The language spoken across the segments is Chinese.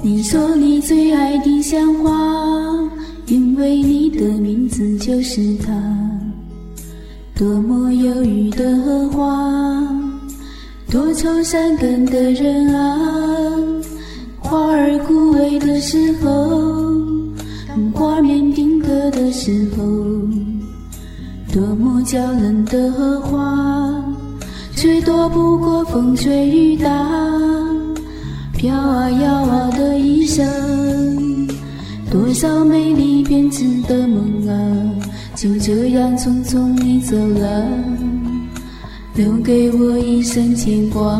你说你最爱的香花，因为你的名字就是它。多么忧郁的荷花，多愁善感的人啊，花儿枯萎的时候，当画面定格的时候，多么娇嫩的荷花，却躲不过风吹雨打，飘啊摇啊的一生，多少美丽编织的梦啊，就这样匆匆你走了，留给我一生牵挂。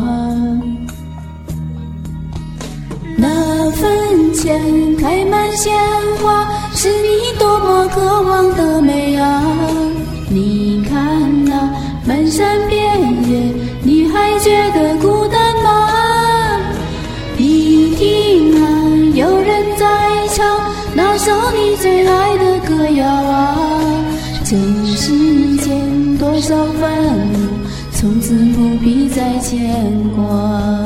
那坟前开满鲜花，是你多么渴望的美啊！你看那漫山遍野，你还觉得孤单吗？你听啊，有人在唱那首你最爱的歌谣啊！这世间多少烦恼，从此不必再牵挂。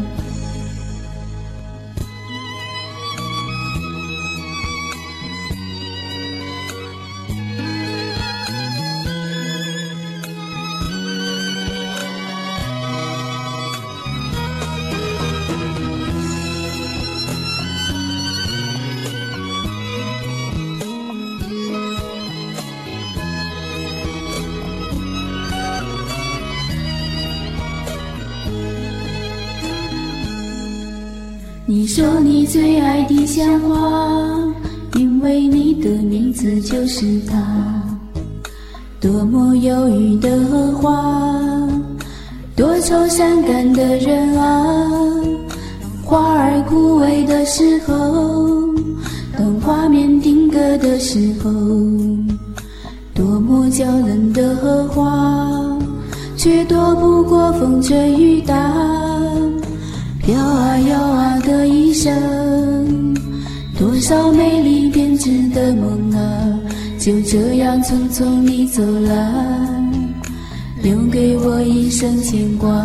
你说你最爱的香花，因为你的名字就是它。多么忧郁的荷花，多愁善感的人啊，花儿枯萎的时候，当画面定格的时候，多么娇嫩的荷花，却躲不过风吹雨打，飘啊摇啊的一生，多少美丽编织的梦啊，就这样匆匆你走了，留给我一生牵挂。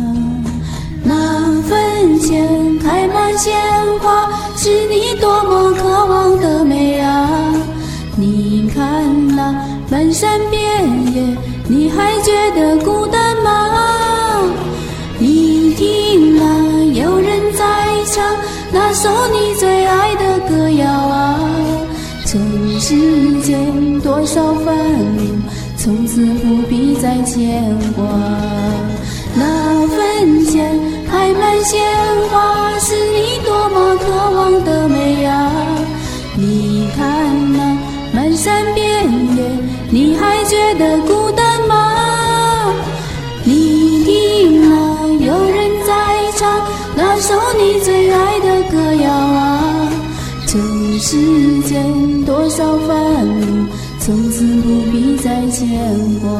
那坟前开满鲜花，是你多么渴望的美啊！你看那漫山遍野，你还觉得孤单吗？你听啊，有人在唱那首你最爱的歌谣啊！这世间多少烦恼，从此不必再牵挂。那坟前开满鲜花，是你多么渴望的美啊！你看那漫山遍野，你还觉得孤单吗？你听啊，有人在唱那首你最爱的歌谣啊！这世间多少烦恼，从此不必再牵挂。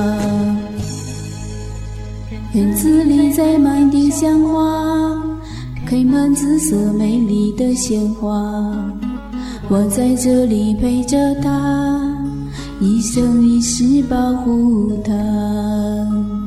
院子里栽满的香花，开满紫色美丽的鲜花，我在这里陪着她，一生一世保护她。